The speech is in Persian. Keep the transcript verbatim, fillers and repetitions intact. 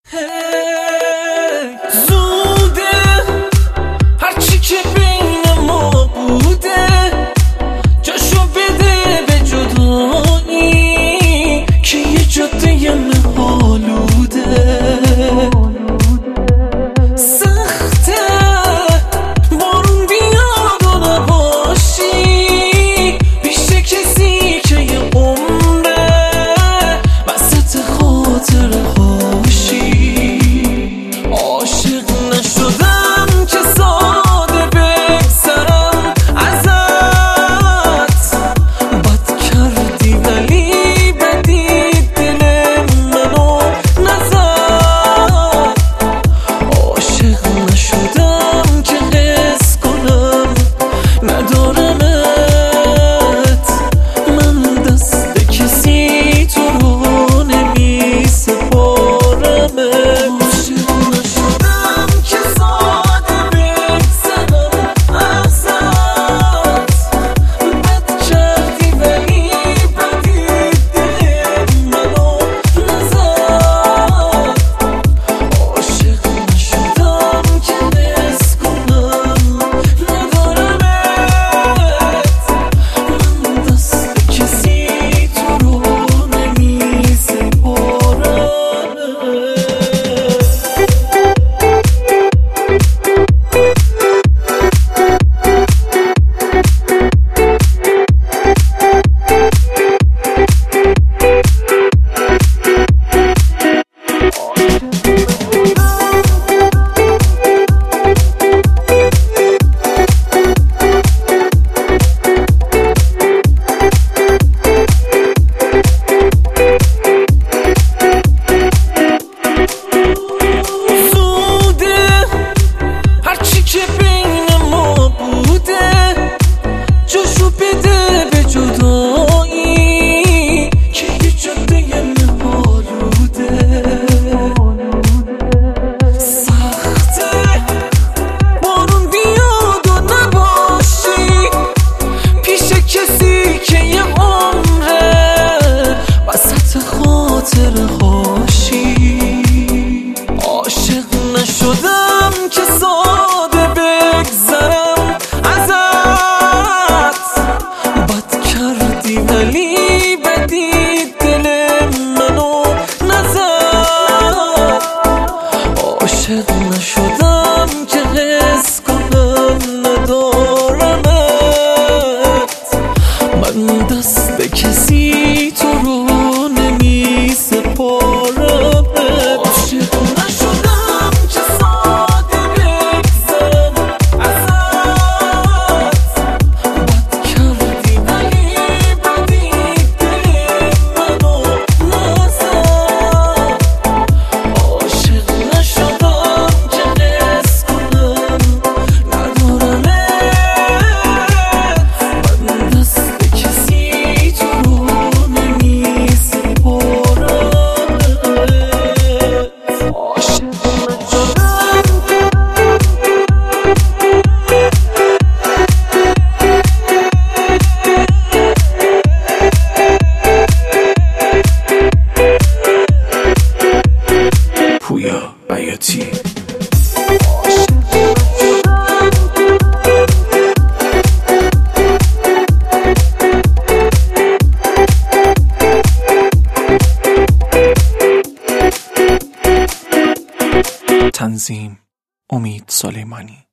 زوده هرچی که بین ما بوده جاشو بده به جدایی که یه جاده مه‌آلوده. سخته بارون بیاد و نباشی پیش کسی که یه عمره وسط خاطره هاشی. عاشق نشدم که ساده بگذرم ازت، بد کردی ولی بدی دل منو نزد. عاشق نشدم که حس کنم ندارمت، من دست کسی تو رو نمی سپارمت. عاشق نشدم که ساده بگذرم ازت، بد کردی ولی بدی دل منو نزد. عاشق نشدم که حس کنم ندارمت، من دست کسی تو رو نمی سپارمت. پویا بیاتی تنظیم امید سلیمانی.